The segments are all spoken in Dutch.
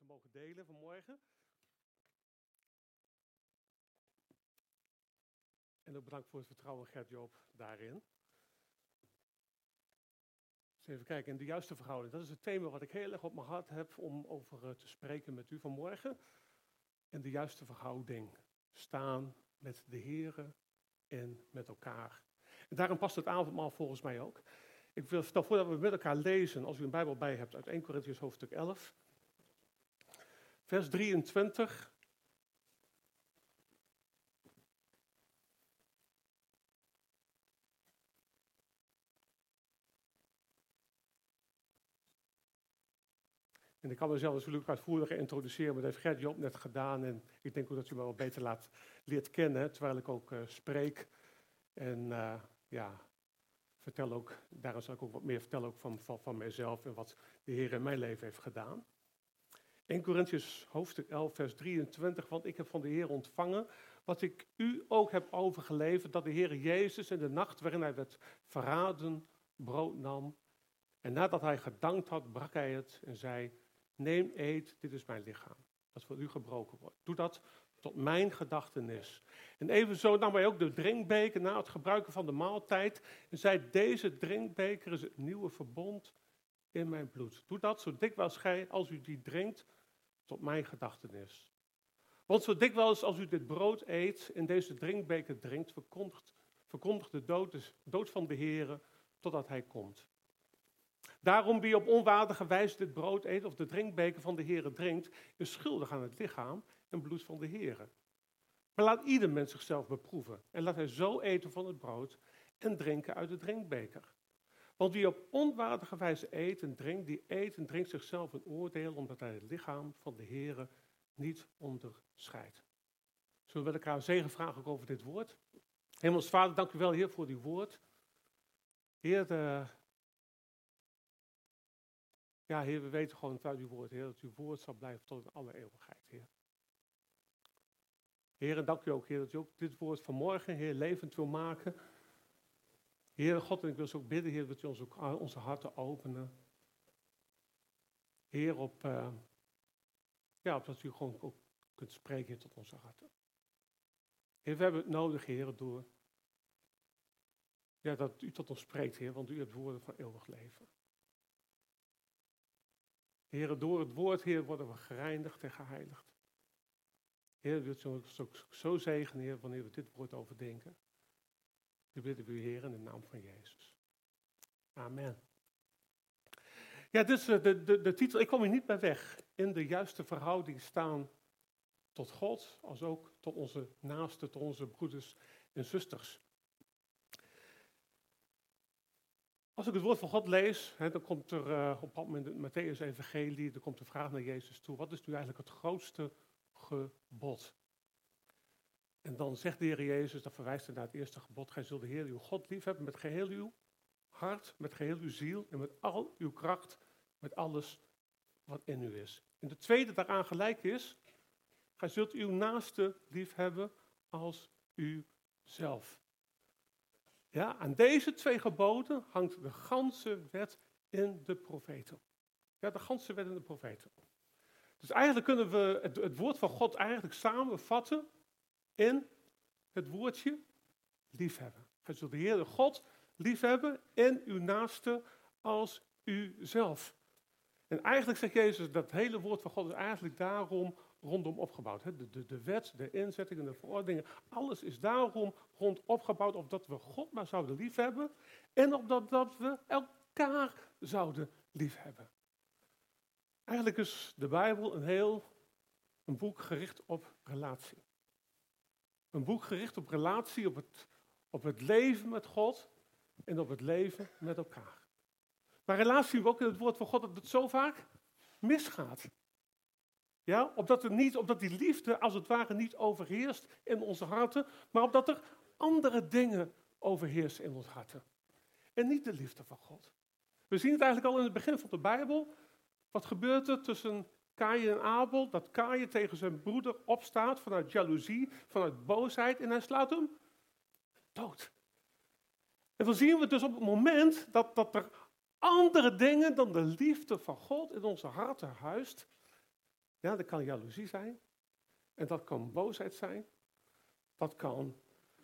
te mogen delen vanmorgen. En ook bedankt voor het vertrouwen, Gert-Joop, daarin. Dus even kijken, in de juiste verhouding. Dat is het thema wat ik heel erg op mijn hart heb om over te spreken met u vanmorgen. In de juiste verhouding. Staan met de Here en met elkaar. En daarom past het avondmaal volgens mij ook. Ik wil stel voor dat we met elkaar lezen, als u een Bijbel bij hebt, uit 1 Korintiërs hoofdstuk 11. Vers 23. En ik kan mezelf natuurlijk uitvoeriger introduceren, maar dat heeft Gert-Joop net gedaan. En ik denk ook dat u me wel beter leert kennen, terwijl ik ook spreek. En vertel ook, daarom zal ik ook wat meer vertellen ook van mijzelf en wat de Heer in mijn leven heeft gedaan. 1 Korintiërs hoofdstuk 11, vers 23, want ik heb van de Heer ontvangen wat ik u ook heb overgeleverd, dat de Heer Jezus in de nacht waarin hij werd verraden, brood nam. En nadat hij gedankt had, brak hij het en zei, neem, eet, dit is mijn lichaam, dat voor u gebroken wordt. Doe dat tot mijn gedachtenis. En evenzo nam hij ook de drinkbeker na het gebruiken van de maaltijd en zei, deze drinkbeker is het nieuwe verbond in mijn bloed. Doe dat zo dikwijls gij, als u die drinkt, tot mijn gedachtenis. Want zo dikwijls als u dit brood eet en deze drinkbeker drinkt, verkondigt de dood van de Heere totdat hij komt. Daarom wie op onwaardige wijze dit brood eet of de drinkbeker van de Heere drinkt, is schuldig aan het lichaam en bloed van de Heere. Maar laat ieder mens zichzelf beproeven en laat hij zo eten van het brood en drinken uit de drinkbeker. Want wie op onwaardige wijze eet en drinkt, die eet en drinkt zichzelf een oordeel, omdat hij het lichaam van de Heere niet onderscheidt. Zullen we elkaar zegen vragen ook over dit woord? Hemels Vader, dank u wel, Heer, voor uw woord. Heer, Heer, we weten gewoon uit uw woord, Heer, dat uw woord zal blijven tot in alle eeuwigheid, Heer. Heer, en dank u ook, Heer, dat u ook dit woord vanmorgen, Heer, levend wil maken. Heer God, en ik wil zo ook bidden, Heer, dat u ons ook onze harten openen. Heer, dat u gewoon ook kunt spreken, Heer, tot onze harten. Heer, we hebben het nodig, Heer, door dat u tot ons spreekt, Heer, want u hebt woorden van eeuwig leven. Heer, door het woord, Heer, worden we gereinigd en geheiligd. Heer, wilt u ons ook zo zegenen, Heer, wanneer we dit woord overdenken. We bidden u, Heer, in de naam van Jezus. Amen. Ja, dus de titel, ik kom hier niet bij weg. In de juiste verhouding staan tot God, als ook tot onze naasten, tot onze broeders en zusters. Als ik het woord van God lees, dan komt er op dat moment in het Mattheüs-evangelie, er komt de vraag naar Jezus toe, wat is nu eigenlijk het grootste gebod? En dan zegt de Heer Jezus, dat verwijst naar het eerste gebod, gij zult de Heer uw God liefhebben met geheel uw hart, met geheel uw ziel en met al uw kracht, met alles wat in u is. En de tweede daaraan gelijk is, gij zult uw naaste liefhebben als uzelf. Ja, aan deze twee geboden hangt de ganse wet in de profeten. Ja, de ganse wet in de profeten. Dus eigenlijk kunnen we het woord van God eigenlijk samenvatten in het woordje liefhebben. Gij zult de Heere God liefhebben en uw naaste als uzelf. En eigenlijk zegt Jezus, dat hele woord van God is eigenlijk daarom rondom opgebouwd. De wet, de inzettingen, de verordeningen, alles is daarom rond opgebouwd, opdat we God maar zouden liefhebben en opdat we elkaar zouden liefhebben. Eigenlijk is de Bijbel een boek gericht op relatie. Een boek gericht op relatie, op het leven met God en op het leven met elkaar. Maar helaas zien we ook in het woord van God dat het zo vaak misgaat. Ja, opdat die liefde als het ware niet overheerst in onze harten, maar opdat er andere dingen overheersen in onze harten. En niet de liefde van God. We zien het eigenlijk al in het begin van de Bijbel. Wat gebeurt er tussen Kaïn en Abel? Dat Kaïn tegen zijn broeder opstaat vanuit jaloezie, vanuit boosheid en hij slaat hem dood. En dan zien we dus op het moment dat er andere dingen dan de liefde van God in onze harten huist, Ja, dat kan jaloezie zijn. En dat kan boosheid zijn. Dat kan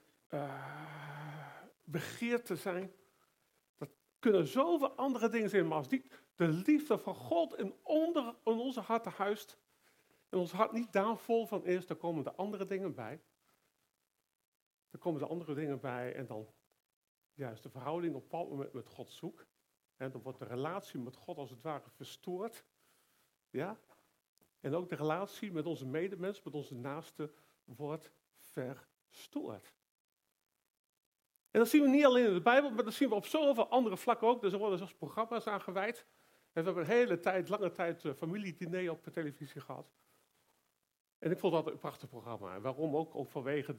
begeerte zijn. Dat kunnen zoveel andere dingen zijn. Maar als niet de liefde van God in onze harten huist. En ons hart niet daar vol van is, dan komen de andere dingen bij. Dan komen de andere dingen bij en dan juist de verhouding op een bepaald moment met God zoek. En dan wordt de relatie met God als het ware verstoord. Ja? En ook de relatie met onze medemens, met onze naaste, wordt verstoord. En dat zien we niet alleen in de Bijbel, maar dat zien we op zoveel andere vlakken ook. Dus er worden zelfs programma's aan gewijd. En we hebben een hele lange tijd familiediner op de televisie gehad. En ik vond dat een prachtig programma. En waarom ook? Ook vanwege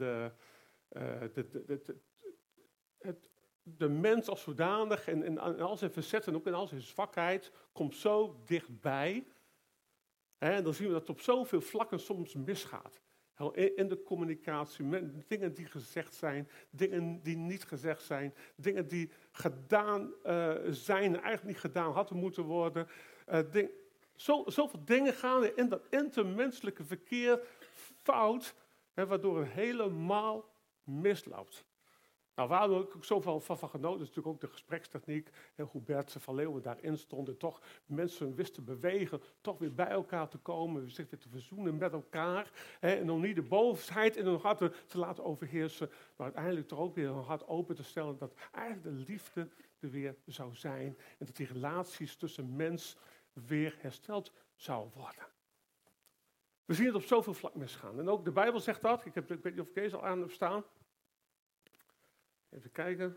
de mens als zodanig en al zijn verzet en ook in al zijn zwakheid komt zo dichtbij. En dan zien we dat het op zoveel vlakken soms misgaat. In de communicatie, met dingen die gezegd zijn, dingen die niet gezegd zijn, dingen die gedaan zijn en eigenlijk niet gedaan hadden moeten worden. Zoveel dingen gaan in dat intermenselijke verkeer fout, waardoor het helemaal misloopt. Nou, waar we ook zoveel van genoten, is natuurlijk ook de gesprekstechniek. Hoe Bert van Leeuwen daarin stond en toch mensen wisten bewegen, toch weer bij elkaar te komen, zich weer te verzoenen met elkaar. En om niet de boosheid in hun hart te laten overheersen, maar uiteindelijk toch ook weer hun hart open te stellen dat eigenlijk de liefde er weer zou zijn. En dat die relaties tussen mens weer hersteld zou worden. We zien het op zoveel vlak misgaan. En ook de Bijbel zegt dat. Ik weet niet of ik deze al aan heb staan. Even kijken.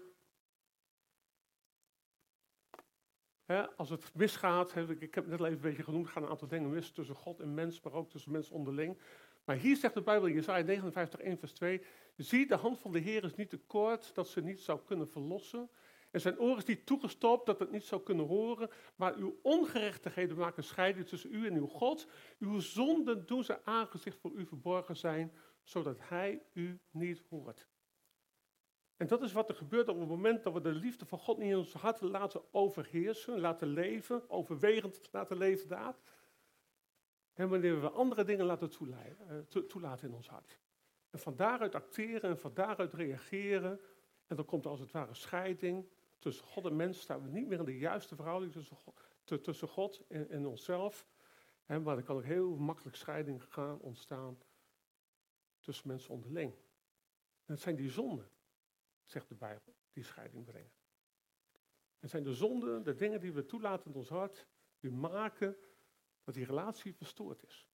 Als het misgaat, ik heb het net al even een beetje genoemd, gaan een aantal dingen mis tussen God en mens, maar ook tussen mens onderling. Maar hier zegt de Bijbel in Jesaja 59, 1 vers 2, zie, de hand van de Heer is niet te kort dat ze niet zou kunnen verlossen. En zijn oor is niet toegestopt dat het niet zou kunnen horen, maar uw ongerechtigheden maken scheiding tussen u en uw God. Uw zonden doen zijn aangezicht voor u verborgen zijn, zodat hij u niet hoort. En dat is wat er gebeurt op het moment dat we de liefde van God niet in ons hart laten overheersen, laten leven, overwegend laten leven daar. En wanneer we andere dingen laten toelaten in ons hart. En van daaruit acteren en van daaruit reageren. En dan komt er als het ware scheiding tussen God en mens. Staan we niet meer in de juiste verhouding tussen God en onszelf. Maar er kan ook heel makkelijk scheiding gaan ontstaan tussen mensen onderling. En het zijn die zonden, zegt de Bijbel, die scheiding brengen. Het zijn de zonden, de dingen die we toelaten in ons hart, die maken dat die relatie verstoord is.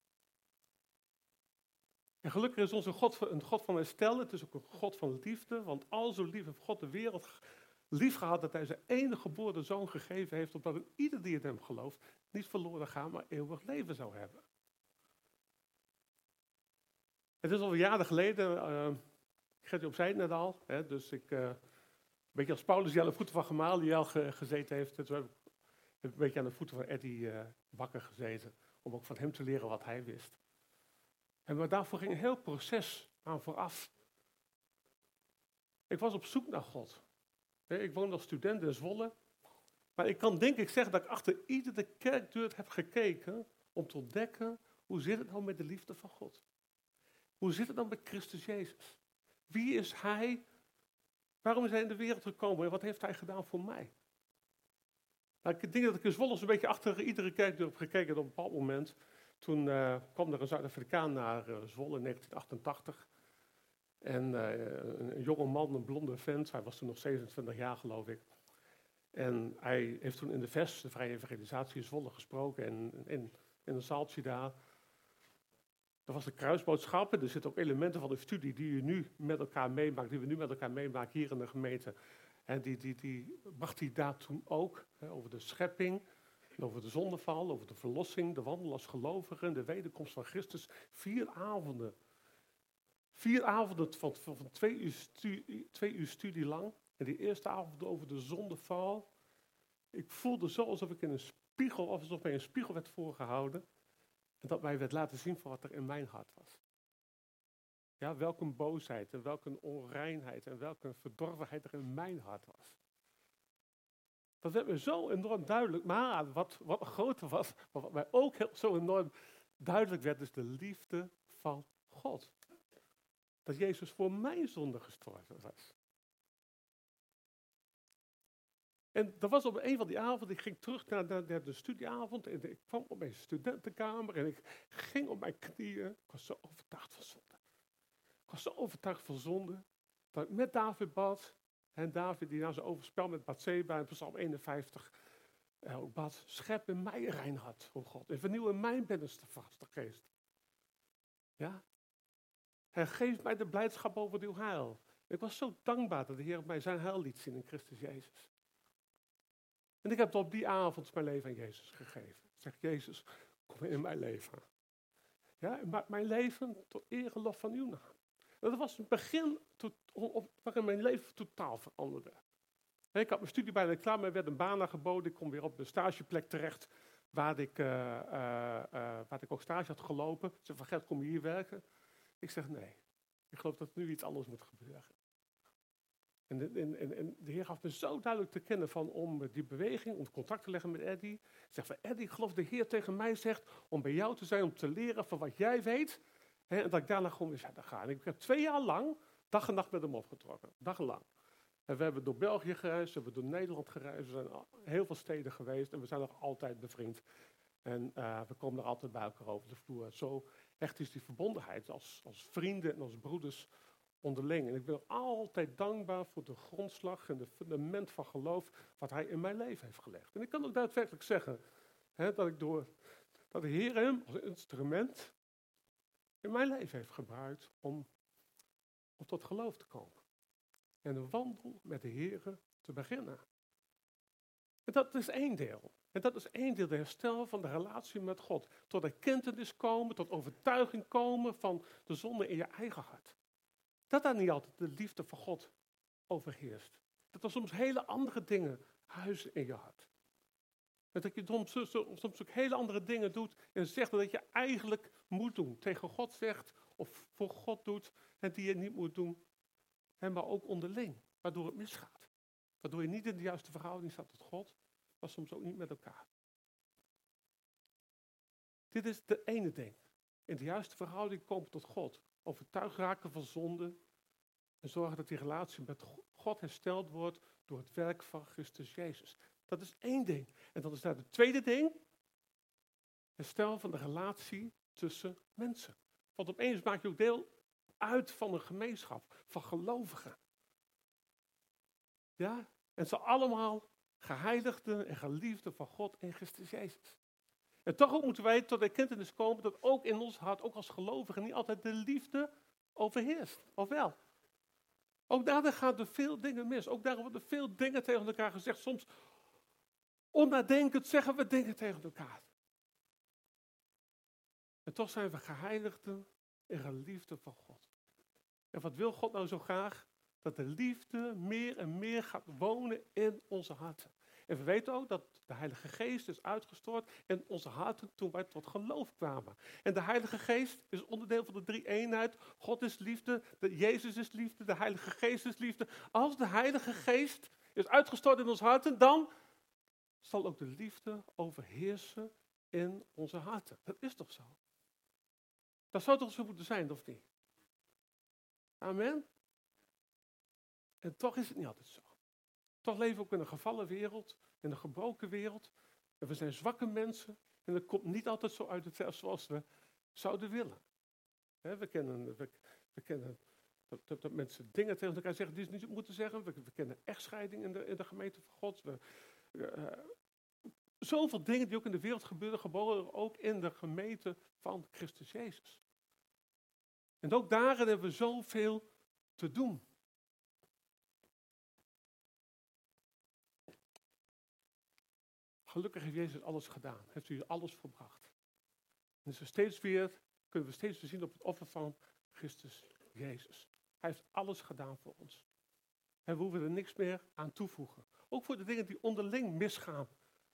En gelukkig is onze God een God van herstel, het is ook een God van liefde, want al zo lief heeft God de wereld lief gehad dat hij zijn enige geboren zoon gegeven heeft, opdat ieder die in hem gelooft niet verloren gaat, maar eeuwig leven zou hebben. Het is al jaren geleden, Gertje op zei het net al, dus ik, een beetje als Paulus die aan de voeten van Gamaliel gezeten heeft, dus heb ik een beetje aan de voeten van Eddie Bakker gezeten, om ook van hem te leren wat hij wist. Maar daarvoor ging een heel proces aan vooraf. Ik was op zoek naar God. Ik woonde als student in Zwolle. Maar ik kan denk ik zeggen dat ik achter iedere kerkdeur heb gekeken om te ontdekken, hoe zit het nou met de liefde van God? Hoe zit het dan met Christus Jezus? Wie is Hij? Waarom is Hij in de wereld gekomen en wat heeft Hij gedaan voor mij? Nou, ik denk dat ik in Zwolle een beetje achter iedere kerkdeur heb gekeken op een bepaald moment. Toen kwam er een Zuid-Afrikaan naar Zwolle in 1988. En een jonge man, een blonde vent, hij was toen nog 27 jaar geloof ik. En hij heeft toen in de VES, de Vrije Evangelisatie in Zwolle, gesproken. En in een zaaltje daar. Dat was de kruisboodschap. Er zitten ook elementen van de studie die je nu met elkaar meemaakt, die we nu met elkaar meemaken hier in de gemeente. En die bracht hij daar toen ook, over de schepping, over de zondeval, over de verlossing, de wandel als gelovigen, de wederkomst van Christus. 4 avonden. 4 avonden van 2 uur studie lang. En die eerste avond over de zondeval. Ik voelde zo alsof ik in een spiegel, of alsof mij een spiegel werd voorgehouden. En dat mij werd laten zien van wat er in mijn hart was. Ja, welke boosheid en welke onreinheid en welke verdorvenheid er in mijn hart was. Dat werd me zo enorm duidelijk. Maar wat groter was, maar wat mij ook zo enorm duidelijk werd, is de liefde van God. Dat Jezus voor mijn zonde gestorven was. En dat was op een van die avonden, ik ging terug naar de studieavond en ik kwam op mijn studentenkamer en ik ging op mijn knieën. Ik was zo overtuigd van zonde. Ik was zo overtuigd van zonde, dat ik met David bad. En David die na zijn overspel met Bathseba in Psalm 51 ook bad, schep in mij een rein hart, o God, en vernieuw in mijn binnenste vaste geest. Ja? En geef mij de blijdschap over uw heil. Ik was zo dankbaar dat de Heer mij zijn heil liet zien in Christus Jezus. En ik heb op die avond mijn leven aan Jezus gegeven. Ik zeg, Jezus, kom in mijn leven. Ja, en maak mijn leven tot eer en lof van uw naam. En dat was het begin waarin mijn leven totaal veranderde. Ik had mijn studie bijna klaar, maar er werd een baan aangeboden. Ik kom weer op een stageplek terecht, waar ik ook stage had gelopen. Ze zei van, Gert, kom je hier werken? Ik zeg, nee, ik geloof dat nu iets anders moet gebeuren. En de Heer gaf me zo duidelijk te kennen om die beweging, om contact te leggen met Eddie. Ik zeg van, Eddie, ik geloof de Heer tegen mij zegt om bij jou te zijn, om te leren van wat jij weet. En dat ik daarna gewoon weer verder ga. En ik heb 2 jaar lang dag en nacht met hem opgetrokken. Dagenlang. En we hebben door België gereisd, we hebben door Nederland gereisd. We zijn heel veel steden geweest en we zijn nog altijd bevriend. En we komen er altijd bij elkaar over de vloer. Zo echt is die verbondenheid als vrienden en als broeders onderling. En ik ben altijd dankbaar voor de grondslag en het fundament van geloof wat hij in mijn leven heeft gelegd. En ik kan ook daadwerkelijk zeggen dat de Heer hem als instrument in mijn leven heeft gebruikt om tot geloof te komen. En een wandel met de Heer te beginnen. En dat is één deel. En dat is één deel, de herstel van de relatie met God. Tot erkentenis komen, tot overtuiging komen van de zonde in je eigen hart. Dat daar niet altijd de liefde van God overheerst. Dat er soms hele andere dingen huizen in je hart. En dat je soms ook hele andere dingen doet en zegt dat je eigenlijk moet doen. Tegen God zegt of voor God doet en die je niet moet doen. Maar ook onderling, waardoor het misgaat. Waardoor je niet in de juiste verhouding staat tot God, maar soms ook niet met elkaar. Dit is de ene ding. In de juiste verhouding komen tot God. Overtuigd raken van zonde. En zorgen dat die relatie met God hersteld wordt door het werk van Christus Jezus. Dat is één ding. En dan is daar de tweede ding. Herstel van de relatie tussen mensen. Want opeens maak je ook deel uit van een gemeenschap, van gelovigen. Ja? En ze allemaal geheiligden en geliefden van God in Christus Jezus. En toch ook moeten wij tot de erkentenis komen dat ook in ons hart, ook als gelovigen, niet altijd de liefde overheerst. Of wel? Ook daarin gaan er veel dingen mis. Ook daar worden veel dingen tegen elkaar gezegd. Soms onnadenkend zeggen we dingen tegen elkaar. En toch zijn we geheiligden en geliefden van God. En wat wil God nou zo graag? Dat de liefde meer en meer gaat wonen in onze harten. En we weten ook dat de Heilige Geest is uitgestort in onze harten toen wij tot geloof kwamen. En de Heilige Geest is onderdeel van de drie-eenheid. God is liefde, Jezus is liefde, de Heilige Geest is liefde. Als de Heilige Geest is uitgestort in onze harten, dan zal ook de liefde overheersen in onze harten. Dat is toch zo? Dat zou toch zo moeten zijn, of niet? Amen? En toch is het niet altijd zo. Toch leven we ook in een gevallen wereld, in een gebroken wereld. En we zijn zwakke mensen. En dat komt niet altijd zo uit het vers zoals we zouden willen. We kennen dat mensen dingen tegen elkaar zeggen die ze niet moeten zeggen. We kennen echtscheiding in de gemeente van God. Zoveel dingen die ook in de wereld gebeuren, gebeuren ook in de gemeente van Christus Jezus. En ook daarin hebben we zoveel te doen. Gelukkig heeft Jezus alles gedaan. Heeft u alles volbracht. En dus kunnen we steeds weer zien op het offer van Christus Jezus. Hij heeft alles gedaan voor ons. En we hoeven er niks meer aan toevoegen. Ook voor de dingen die onderling misgaan.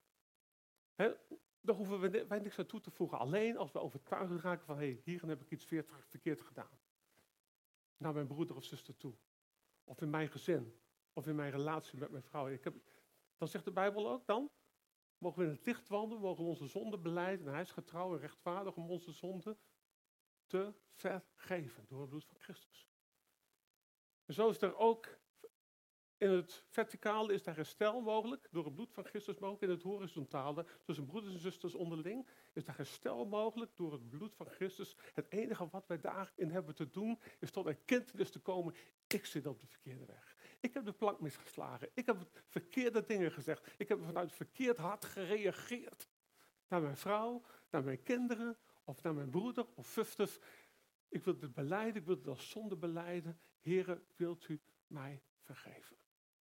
Daar hoeven wij niks aan toe te voegen. Alleen als we overtuigd raken van, hierin heb ik iets verkeerd gedaan. Naar mijn broeder of zuster toe. Of in mijn gezin. Of in mijn relatie met mijn vrouw. Dan zegt de Bijbel ook dan, mogen we in het licht wandelen, mogen we onze zonden belijden. En hij is getrouw en rechtvaardig om onze zonden te vergeven door het bloed van Christus. En zo is er ook in het verticale is daar herstel mogelijk door het bloed van Christus, maar ook in het horizontale tussen broeders en zusters onderling is daar herstel mogelijk door het bloed van Christus. Het enige wat wij daarin hebben te doen is tot erkentenis te komen, ik zit op de verkeerde weg. Ik heb de plank misgeslagen, ik heb verkeerde dingen gezegd, ik heb vanuit verkeerd hart gereageerd. Naar mijn vrouw, naar mijn kinderen, of naar mijn broeder, of fuftus. Ik wil dit belijden, ik wil het als zonde belijden. Heere, wilt u mij vergeven?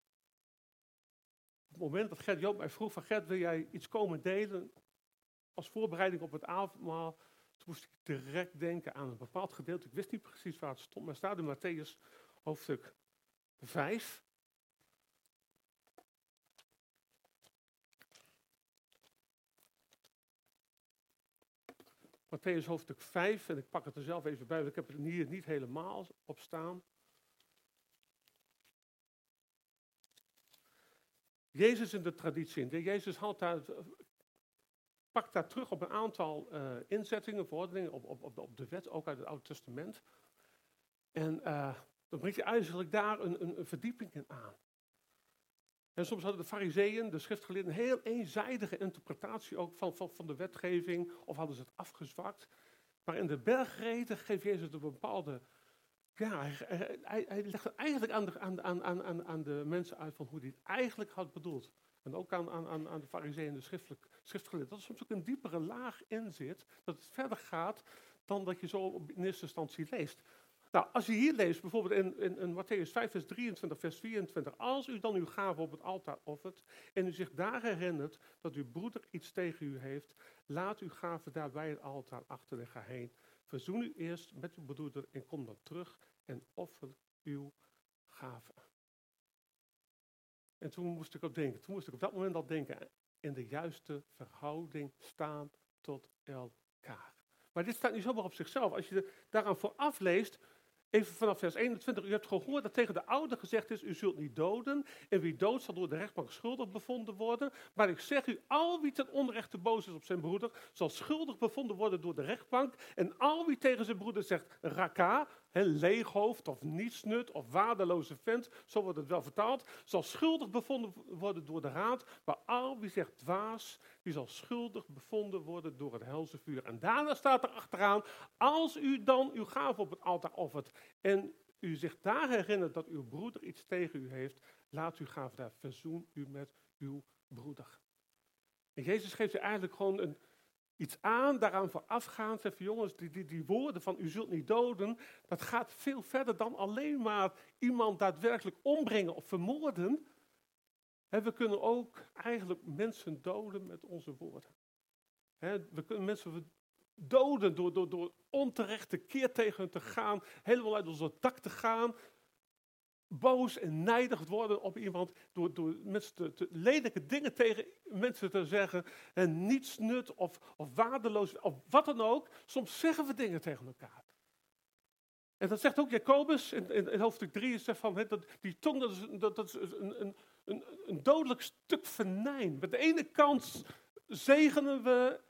Op het moment dat Gert-Joop mij vroeg van Gert, wil jij iets komen delen als voorbereiding op het avondmaal? Toen moest ik direct denken aan een bepaald gedeelte. Ik wist niet precies waar het stond, maar het staat in Mattheüs hoofdstuk 5. Mattheüs hoofdstuk 5, en ik pak het er zelf even bij, want ik heb het hier niet helemaal op staan. Jezus in de traditie. Jezus pakt daar terug op een aantal inzettingen, verordeningen, op de wet, ook uit het Oude Testament. En dan brengt hij eigenlijk daar een verdieping in aan. En soms hadden de fariseeën, de schriftgeleerden, een heel eenzijdige interpretatie ook van de wetgeving, of hadden ze het afgezwakt. Maar in de bergreden geeft Jezus een bepaalde, ja, hij legt het eigenlijk aan de mensen uit van hoe hij het eigenlijk had bedoeld. En ook aan de fariseeën en de schriftgeleerden. Dat er soms ook een diepere laag in zit, dat het verder gaat dan dat je zo in eerste instantie leest. Nou, als je hier leest, bijvoorbeeld in Mattheüs 5, vers 23, vers 24. Als u dan uw gave op het altaar offert en u zich daar herinnert dat uw broeder iets tegen u heeft, laat uw gave daar bij het altaar achter en ga heen. Verzoen u eerst met uw broeder en kom dan terug en offer uw gave. En toen moest ik op dat moment al denken, in de juiste verhouding staan tot elkaar. Maar dit staat niet zomaar op zichzelf. Als je daaraan vooraf leest, even vanaf vers 21, u hebt gehoord dat tegen de oude gezegd is, u zult niet doden. En wie doodt zal door de rechtbank schuldig bevonden worden. Maar ik zeg u, al wie ten onrechte boos is op zijn broeder, zal schuldig bevonden worden door de rechtbank. En al wie tegen zijn broeder zegt, raka, leeghoofd of nietsnut of waardeloze vent, zo wordt het wel vertaald, zal schuldig bevonden worden door de raad. Maar al wie zegt dwaas, die zal schuldig bevonden worden door het helse vuur. En daarna staat er achteraan, als u dan uw gave op het altaar offert en u zich daar herinnert dat uw broeder iets tegen u heeft, laat uw gave daar, verzoen u met uw broeder. En Jezus geeft je eigenlijk gewoon iets aan, daaraan voorafgaand. Zegt van jongens, die woorden van u zult niet doden, dat gaat veel verder dan alleen maar iemand daadwerkelijk ombrengen of vermoorden. We kunnen ook eigenlijk mensen doden met onze woorden. We kunnen mensen doden door onterechte keer tegen hen te gaan, helemaal uit ons dak te gaan, boos en nijdig worden op iemand, door mensen lelijke dingen tegen mensen te zeggen, en niets nut of waardeloos, of wat dan ook. Soms zeggen we dingen tegen elkaar. En dat zegt ook Jacobus in hoofdstuk 3, zegt van, dat die tong dat is een dodelijk stuk venijn. Met de ene kant zegenen we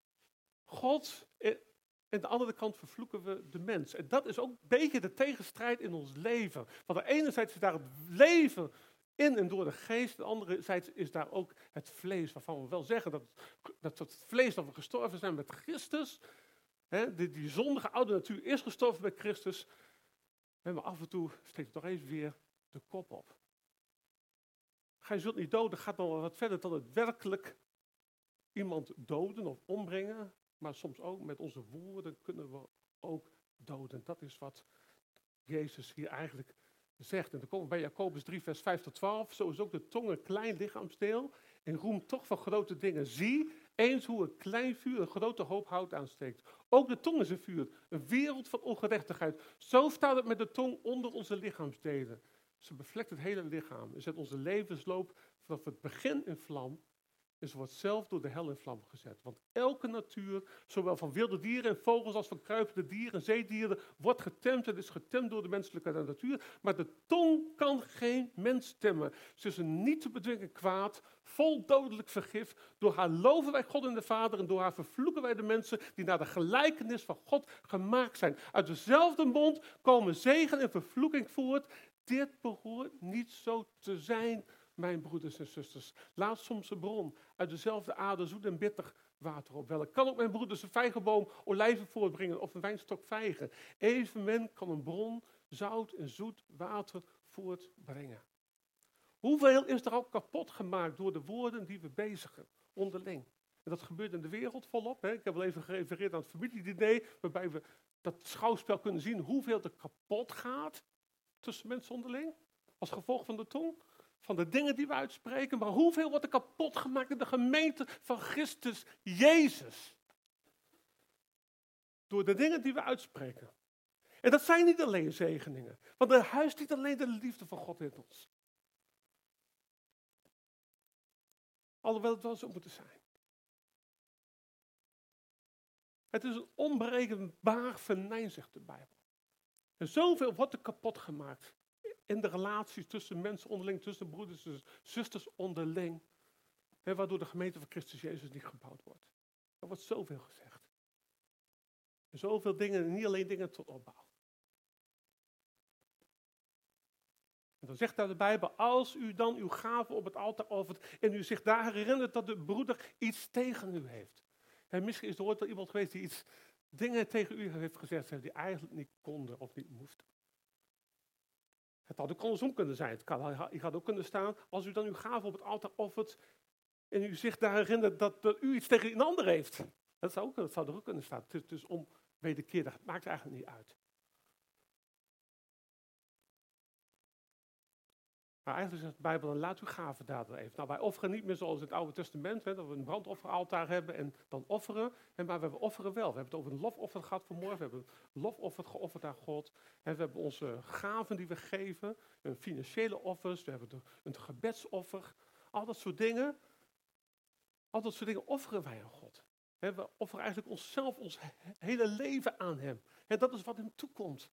God, en aan de andere kant vervloeken we de mens. En dat is ook een beetje de tegenstrijd in ons leven. Want enerzijds is daar het leven in en door de geest. En anderzijds is daar ook het vlees, waarvan we wel zeggen dat het vlees dat we gestorven zijn met Christus. Die zondige oude natuur is gestorven met Christus. Maar af en toe steekt toch even weer de kop op. Gij zult niet doden, gaat nog wat verder dan het werkelijk iemand doden of ombrengen. Maar soms ook met onze woorden kunnen we ook doden. Dat is wat Jezus hier eigenlijk zegt. En dan komen we bij Jacobus 3, vers 5 tot 12. Zo is ook de tong een klein lichaamsdeel en roemt toch van grote dingen. Zie eens hoe een klein vuur een grote hoop hout aansteekt. Ook de tong is een vuur, een wereld van ongerechtigheid. Zo staat het met de tong onder onze lichaamsdelen. Ze bevlekt het hele lichaam en zet onze levensloop vanaf het begin in vlam. en ze wordt zelf door de hel in vlam gezet. Want elke natuur, zowel van wilde dieren en vogels als van kruipende dieren en zeedieren, wordt getemd en is getemd door de menselijke natuur. Maar de tong kan geen mens temmen. Ze is een niet te bedwingen kwaad, vol dodelijk vergif. Door haar loven wij God en de Vader en door haar vervloeken wij de mensen die naar de gelijkenis van God gemaakt zijn. Uit dezelfde mond komen zegen en vervloeking voort. Dit behoort niet zo te zijn, mijn broeders en zusters. Laat soms een bron uit dezelfde aarde zoet en bitter water opwellen. Kan ook mijn broeders een vijgenboom olijven voortbrengen of een wijnstok vijgen? Evenmin kan een bron zout en zoet water voortbrengen. Hoeveel is er al kapot gemaakt door de woorden die we bezigen, onderling? En dat gebeurt in de wereld volop. Hè? Ik heb al even gerefereerd aan het familiediner, waarbij we dat schouwspel kunnen zien hoeveel er kapot gaat tussen mensen onderling, als gevolg van de tong, van de dingen die we uitspreken. Maar hoeveel wordt er kapot gemaakt in de gemeente van Christus Jezus? Door de dingen die we uitspreken. En dat zijn niet alleen zegeningen, want er huist niet alleen de liefde van God in ons. Alhoewel het wel zo moet zijn. Het is een onberekenbaar venijn, zegt de Bijbel. En zoveel wordt er kapot gemaakt in de relaties tussen mensen onderling, tussen broeders en zusters onderling. Hè, waardoor de gemeente van Christus Jezus niet gebouwd wordt. Er wordt zoveel gezegd. En zoveel dingen, niet alleen dingen tot opbouw. En dan zegt daar de Bijbel, als u dan uw gave op het altaar offert en u zich daar herinnert dat de broeder iets tegen u heeft. En misschien is er ooit wel iemand geweest die iets dingen tegen u heeft gezegd die eigenlijk niet konden of niet moesten. Het had ook andersom kunnen zijn. Ik had ook kunnen staan, als u dan uw gave op het altaar offert en u zich daar herinnert dat u iets tegen een ander heeft. Dat zou er ook kunnen staan. Het is om wederkerig. Het maakt eigenlijk niet uit. Maar eigenlijk zegt de Bijbel, dan laat uw gave daar even. Nou, wij offeren niet meer zoals in het Oude Testament, hè, dat we een brandofferaltaar hebben en dan offeren. Maar we offeren wel. We hebben het over een lofoffer gehad vanmorgen. We hebben een lofoffer geofferd aan God. En we hebben onze gaven die we geven, een financiële offers, we hebben een gebedsoffer. Al dat soort dingen offeren wij aan God. We offeren eigenlijk onszelf, ons hele leven aan hem. En dat is wat hem toekomt.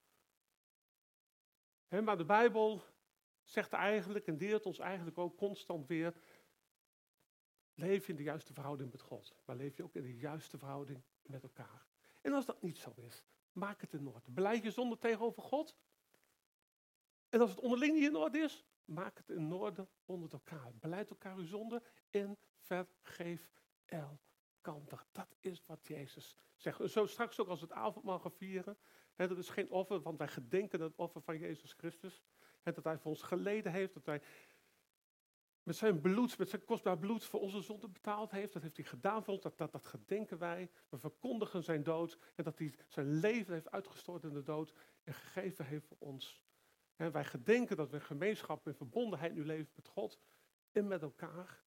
Maar de Bijbel zegt eigenlijk en leert ons eigenlijk ook constant weer, leef je in de juiste verhouding met God. Maar leef je ook in de juiste verhouding met elkaar. En als dat niet zo is, maak het in orde. Belijd je zonde tegenover God. En als het onderling niet in orde is, maak het in orde onder elkaar. Belijd elkaar uw zonde en vergeef elkander. Dat is wat Jezus zegt. Zo straks ook als we het avondmaal gaan vieren. Dat is geen offer, want wij gedenken het offer van Jezus Christus. Dat hij voor ons geleden heeft, dat hij met zijn bloed, met zijn kostbaar bloed voor onze zonde betaald heeft. Dat heeft hij gedaan voor ons, dat gedenken wij. We verkondigen zijn dood en dat hij zijn leven heeft uitgestort in de dood en gegeven heeft voor ons. En wij gedenken dat we in gemeenschap en verbondenheid nu leven met God en met elkaar.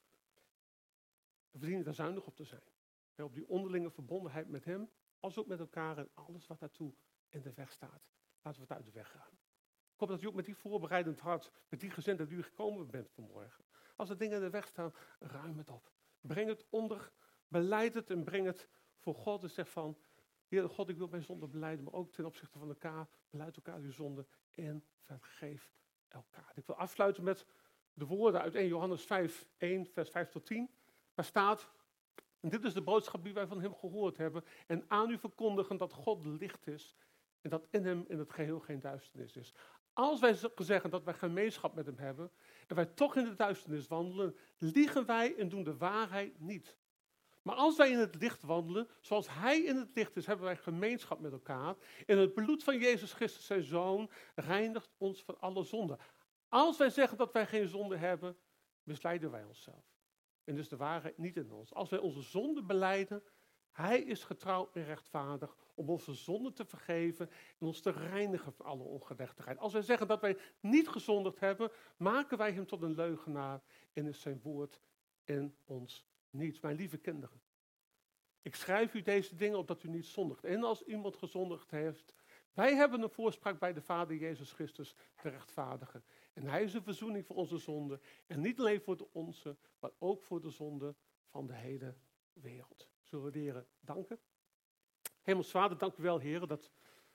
We verdienen daar zuinig op te zijn. Op die onderlinge verbondenheid met hem, als ook met elkaar en alles wat daartoe in de weg staat. Laten we het uit de weg gaan. Ik hoop dat u ook met die voorbereidend hart, met die gezindheid die u gekomen bent vanmorgen. Als er dingen in de weg staan, ruim het op. Breng het onder, belijd het en breng het voor God en zeg van, Heer God, ik wil mijn zonde belijden, maar ook ten opzichte van elkaar, belijd elkaar uw zonde en vergeef elkaar. Ik wil afsluiten met de woorden uit 1 Johannes 5, 1 vers 5 tot 10. Waar staat, en dit is de boodschap die wij van hem gehoord hebben, en aan u verkondigen dat God licht is en dat in hem in het geheel geen duisternis is. Als wij zeggen dat wij gemeenschap met hem hebben en wij toch in de duisternis wandelen, liegen wij en doen de waarheid niet. Maar als wij in het licht wandelen, zoals hij in het licht is, hebben wij gemeenschap met elkaar. En het bloed van Jezus Christus, zijn Zoon, reinigt ons van alle zonde. Als wij zeggen dat wij geen zonde hebben, misleiden wij onszelf. En dus de waarheid niet in ons. Als wij onze zonde belijden, hij is getrouw en rechtvaardig om onze zonde te vergeven en ons te reinigen van alle ongerechtigheid. Als wij zeggen dat wij niet gezondigd hebben, maken wij hem tot een leugenaar en is zijn woord in ons niet. Mijn lieve kinderen, ik schrijf u deze dingen opdat u niet zondigt. En als iemand gezondigd heeft, wij hebben een voorspraak bij de Vader Jezus Christus, de rechtvaardige. En hij is de verzoening voor onze zonde. En niet alleen voor de onze, maar ook voor de zonde van de hele wereld. Zullen we de Heer danken? Hemels Vader, dank u wel, Heer, dat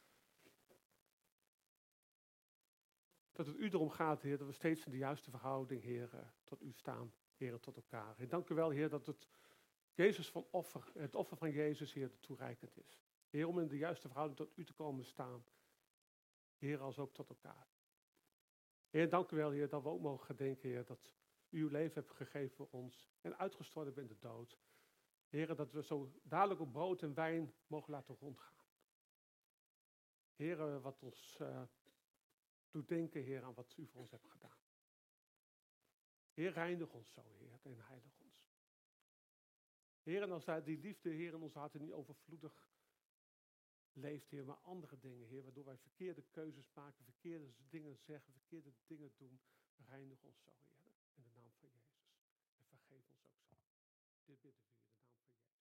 het u erom gaat, Heer, dat we steeds in de juiste verhouding, Heer, tot u staan, Heer, tot elkaar. En dank u wel, Heer, dat het offer van Jezus, Heer, toereikend is. Heer, om in de juiste verhouding tot u te komen staan. Heer, als ook tot elkaar. Heer, dank u wel, Heer, dat we ook mogen gedenken, Heer, dat u uw leven hebt gegeven voor ons en uitgestorven bent in de dood. Heer, dat we zo dadelijk op brood en wijn mogen laten rondgaan. Heer, wat ons doet denken, Heer, aan wat u voor ons hebt gedaan. Heer, reinig ons zo, Heer, en heilig ons. Heer, en als die liefde, Heer, in ons harten niet overvloedig leeft, Heer, maar andere dingen, Heer, waardoor wij verkeerde keuzes maken, verkeerde dingen zeggen, verkeerde dingen doen, reinig ons zo, Heer, in de naam van Jezus. En vergeef ons ook zo. Dit bidden we u in de naam van Jezus.